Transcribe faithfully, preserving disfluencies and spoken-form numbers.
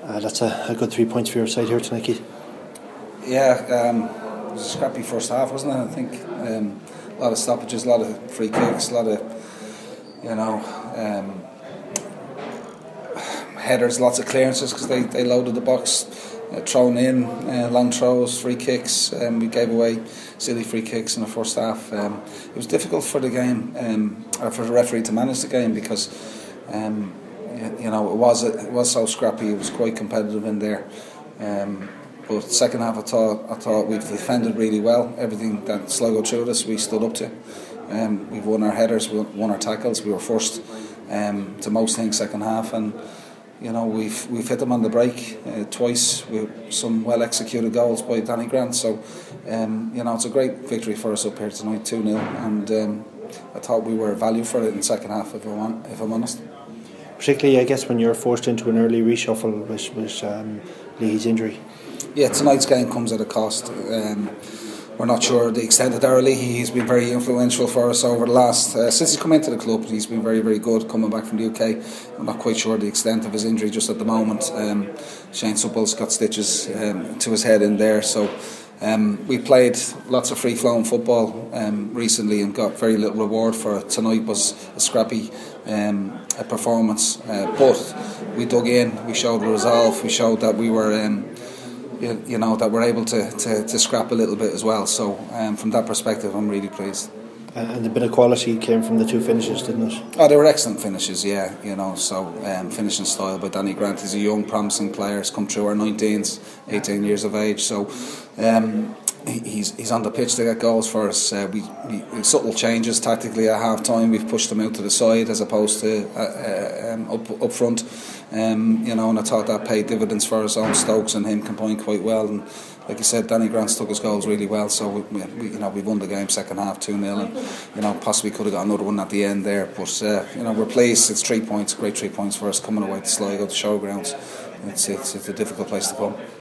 Uh, that's a, a good three points for your side here tonight, Keith. Yeah, um, it was a scrappy first half, wasn't it? I think um, a lot of stoppages, a lot of free kicks, a lot of, you know, um, headers, lots of clearances because they, they loaded the box, uh, thrown in, uh, long throws, free kicks. Um, we gave away silly free kicks in the first half. Um, it was difficult for the game, um, or for the referee to manage the game because, um, you know, it was it was so scrappy. It was quite competitive in there. Um, but second half, I thought I thought we've defended really well. Everything that Sligo threw at us, we stood up to. Um, we've won our headers, we won our tackles. We were first um, to most things second half, and you know we've we've hit them on the break uh, twice with some well executed goals by Danny Grant. So um, you know it's a great victory for us up here tonight, two nil, and um, I thought we were value for it in the second half. If I'm if I'm honest. Particularly, I guess, when you're forced into an early reshuffle with, with um, Leahy's injury. Yeah, tonight's game comes at a cost. Um, we're not sure the extent of Darragh Leahy. He's been very influential for us over the last uh, since he's come into the club. He's been very, very good coming back from the U K. I'm not quite sure the extent of his injury just at the moment. Um, Shane Supple's got stitches um, to his head in there, so. Um, we played lots of free-flowing football um, recently and got very little reward for it. Tonight was a scrappy um, a performance, uh, but we dug in, we showed resolve, we showed that we were, um, you, you know, that we're able to, to, to scrap a little bit as well. So um, from that perspective, I'm really pleased. And a bit of quality came from the two finishes, didn't it? Oh, they were excellent finishes, yeah. You know, so um, finishing style by Danny Grant. He's a young, promising player. He's come through our nineteens, eighteen years of age. So um, he, he's he's on the pitch to get goals for us. Uh, we, we subtle changes tactically at half time. We've pushed him out to the side as opposed to uh, uh, um, up up front. Um, you know, and I thought that paid dividends for us on Stokes and him combined quite well. And like you said, Danny Grant took his goals really well. So we, we you know we won the game second half two nil, and you know possibly could have got another one at the end there. But uh, you know we're pleased. It's three points, great three points for us coming away to Sligo, the showgrounds. It's it's it's a difficult place to come.